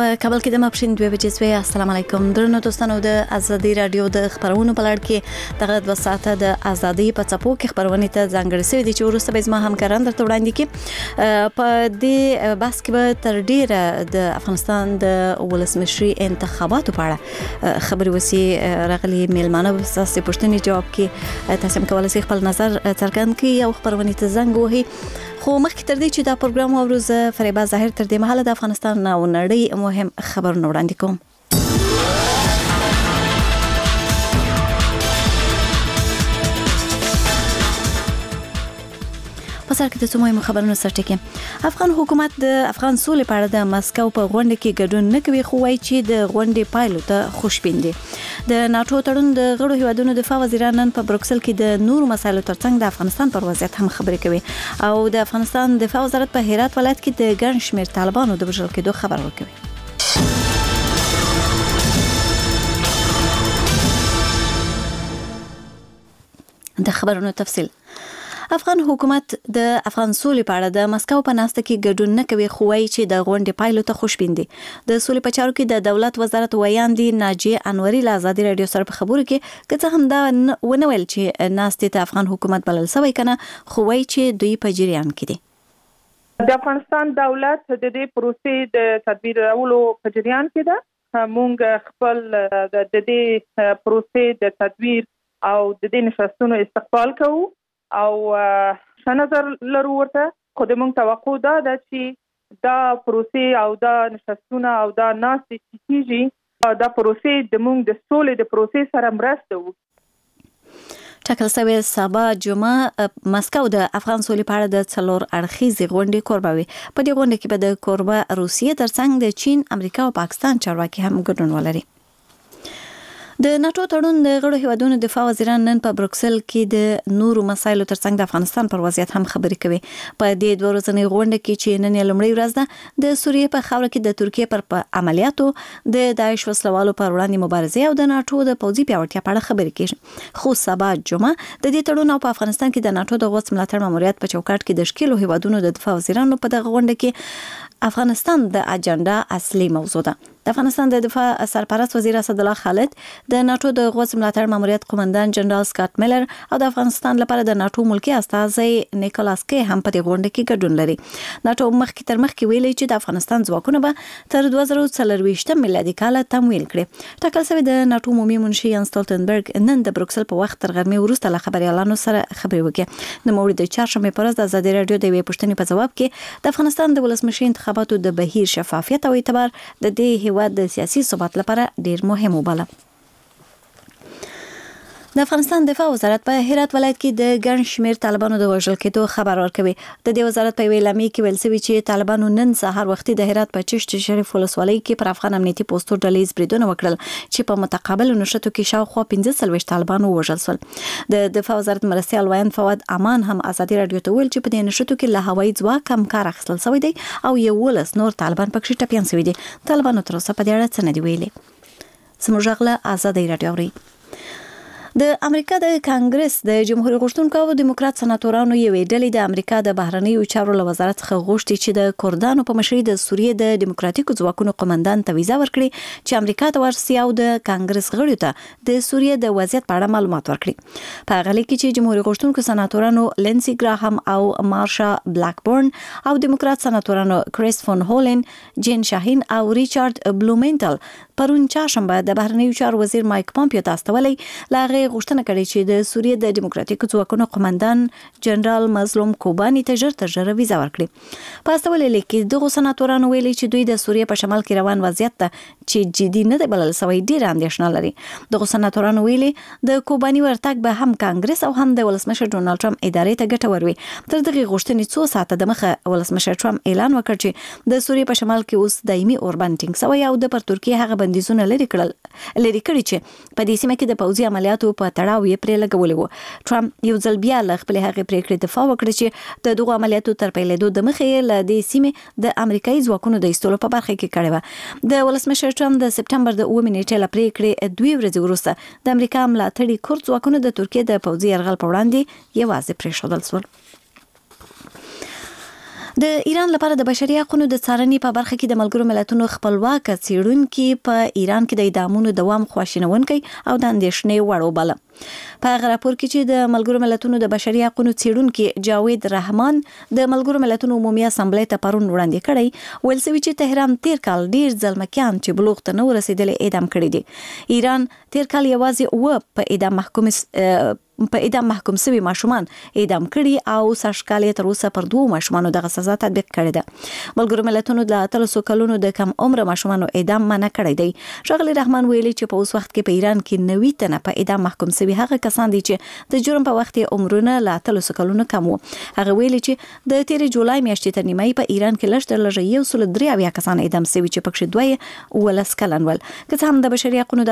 په کابل کې د ماپښین 2 بجې سوی. السلام علیکم درنو دوستانو. د ازادي رادیو د خبرونو په لړ کې دغه 2 ساعته د ازادي په څپو کې خبرونه ته ځانګړي شوي دي چې وروسته به زما همکاران درته وړاندې کړي. په دې بحث کې به تر ډیره د افغانستان د ولسمشري انتخاباتو په اړه خبرې وسی. راغلي میلمانه به تاسو پوښتنې جواب کې تاسو هم کولای شئ خپل نظر څرګند کړئ او خبرونه ته زنګ وهئ. خو مخکې تر دې چې دا پروګرام اوروزه فریبا ظاهر تر دې مهاله د افغانستان او نړۍ مهم خبرونه وړاندې کوم. په سر کې د څومره خبرونو سرټکی افغان حکومت د افغان سولې په اړه د مسکو په غونډه کې ګډون نه کوي، خو وايي چې د غونډې پایلو ته خوشبین دي. د ناتو تړون د غړو هیوادونو دفاع وزیران نن په بروکسل کې د نورو مسایلو ترڅنګ د افغانستان پر وضعیت هم خبرې کوي او د افغانستان دفاع وزارت په هرات ولایت کې د ګڼ شمېر طالبانو د وژل کېدو خبر ورکوي. د خبرونو تفصیل. افغان حکومت د افغان سولې په اړه د مسکو په ناسته کې ګډون نه کوي، خو وايي چې د غونډې پایلو ته خوشبین دي. د سولې په چارو کې د دولت وزارت ویاندې ناجیه انوري له ازادي رادیو سره په خبرو کې که هم دا ونه ویل چې ناسته ته افغان حکومت بلل سوی کنه، خو وايي چې دوی په جریان کې دي. د افغانستان دولت د دې پروسې د تدبیرولو په جریان کې ده. مونږ خپل د دې پروسې د تدبیر او د دې نشستونو استقبال کوو او نظر لرو ورته. خو د مونږ توقع ده چې دا پروسې او دا نشستونه او دا ناستې چې کیږي دا پروسې د مونږ د سولې د پروسې سره مرسته وکړي. ټاکل شوی سبا جمعه مسکو د افغان سولې په اړه د څلور اړخیزې غونډې کوربه وي. په دې غونډه کې به د کوربه روسیې ترڅنګ د چین، امریکا او پاکستان چارواکي هم ګډون ولري. د ناتو تړون د غړو هیوادونو دفاع وزیران نن په بروکسل کې د نورو مسایلو ترڅنګ د افغانستان پر وضعیت هم خبرې کوي. په دې 2 ورځنۍ غونډه کې چې نن لومړی ورځ ده، د سوریې په خاوره کې د ترکیې پر عملیاتو، د داعش وسلوالو پر وړاندې مبارزې او د ناتو د پوځي پیاوړتیا په اړه خبرې کیږي. خو سبا جمعه د دې تړون او په افغانستان کې د ناتو د غوڅ ملاتړ ماموریت په چوکاټ کې د شکیلو هیوادونو د دفاع وزیرانو په دغه غونډه کې افغانستان د اجنډا اصلي موضوع ده. د افغانستان د دفاع سرپرست وزیر اسد الله خالد، د ناتو د غوڅ ملاتړ ماموریت قومندان جنرال سکاټ میلر او د افغانستان لپاره د ناتو ملکی استازی نیکولاس کی هم په دې غونډه کې ګډون لري. ناتو مخکې ویلي چې د افغانستان ځواکونه به تر 2024 میلادي کال تمویل کړي. ټاکل شوی د ناتو عمومي منشي یان سټولټنبرګ نن د بروکسل په وخت تر غرمې وروسته له خبريالانو سره خبرې وکړې. د موري د چهارشنبه پر ورځ د ازادي رادیو د وی پوښتنې په جواب کې د افغانستان د ولسمشي انتخاباتو د بهیر شفافیت او اعتبار د دې هیواد د سیاسي ثبات لپاره ډیر مهم وباله. د افغانستان دفاع وزارت په هرات ولایت کې د ګڼ شمېر طالبانو د وژل کېدو خبر ورکوي. د دې وزارت په اعلامیه کې ویل شوی چې طالبانو نن سهار وختي د هرات په چشت شریف ولسوالۍ کې پر افغان امنیتي پوسټو ډلې بریدونه وکړل چې په متقابل نشټو کې شاوخوا 15 طالبانو وژل شول. د دفاع وزارت مرستیال ویان فواد امان هم ازادي رادیو ته ویل چې په دې نشټو کې له هوایي ځواک هم کار اخیستل شوی دی او 11 نور طالبان پکې ټپيان شوي دي. طالبانو تر اوسه په دې اړه څه نه دی ویلي. سموږغله ازادي رادیو اوري. د امریکا د کانګرس د جمهوریت غوښتونکو او دیموکرات سناتورانو یوې ډلې د امریکا د بهرنیو چارو له وزارت څخه غوښتي چې د کردانو په مشرۍ د سوریې د دیموکراتیکو ځواکونو قومندان ته ویزا ورکړي چې امریکا ته ورسي او د کانګرس غړیو ته د سوریې د وضعیت په اړه معلومات ورکړي. په هغه کې چې جمهوریت غوښتونکو سناتورانو لینسي ګراهام او مارشا بلاکبورن او دیموکرات سناتورانو کریس فون هولن، جین شاهین او ریچارډ بلومنټل پرون چهارشنبه د بهرنیو چارو وزیر مایک پامپیو ته استولې لاغه غوښتنه کړې چې د سوریې د دیموکراتیکو ځواکونو قومندان جنرال مظلوم کوبانی ته ژر ویزا ورکړي. په استولې کې دغه سناتورانو ویلي چې دوی د سوریې په شمال کې روان وضعیت ته چې جدي نه دی بلل سوی ډیر اندېښنه لري. دغه سناتورانو ویلي د کوبانی ورتګ به هم کانګرس او هم د ولسمشر ډونالد ټرمپ ادارې ته ګټور وي. تر دغه غوښتنې 2 ساعته د مخه ولسمشر ټرمپ اعلان وکړ چې د سوریې په شمال کې اوس دایمي اوربند ټینګ شوی او د پر ترکیه هغه بندیزونه لري کړی چې په دې سیمه کې د پوځي عملیاتو په تړاو یې پرې لګولې وو. ټرمپ یو ځل بیا له خپل هغه پریکړې دفاع وکړه چې د دغه عملیاتو تر پیلېدو د مخې له دې سیمې د امریکایي ځواکونو د ایستلو په برخه کې کړې و. د ولسمشر ټرمپ د سپټمبر د 9 نیټې له پریکړې 2 ورځې وروسته د امریکا ملاتړي کورد ځواکونو د ترکیه د پوځي یرغل په وړاندې یوازې پرېښودل شول. د ایران لپاره د بشري حقوقو د څارنې په برخه کې د ملګرو ملتونو خپلواک څېړونکي په ایران کې د اعدامونو دوام خواشینونکی او د اندېښنې وړ وباله. په هغه راپور کې چې د ملګرو ملتونو د بشري حقوقو څېړونکي جاوید رحمان د ملګرو ملتونو عمومي اسامبلې ته پرون وړاندې کړی، ویل شوی چې تهران تیر کال ډیر ځلمکیان چې بلوغ ته نه ورسېدلي اعدام کړي دي. ایران تیر کال یوازې په اعدام محکوم شوي ماشومان اعدام کړي او سرشکال تر اوسه پر 2 ماشومانو دغه سزا تطبیق کړې ده. ملګرو ملتونو د 300 کلونو د کم عمر ماشومانو اعدام منع کړی دی. ښاغلي رحمان ویلي چې په اوس وخت کې په ایران کې 90 تنه په اعدام محکوم شوي هغه کسان دي چې د جرم په وخت عمرونه له 300 کلونو کم وو. هغه ویلي چې د 13 جولای میاشتې تر نیمایي په ایران کې لږ تر لږه 103 کسان اعدام شوي چې پکې 12 کلن ول. که څه هم د بشري حقوقو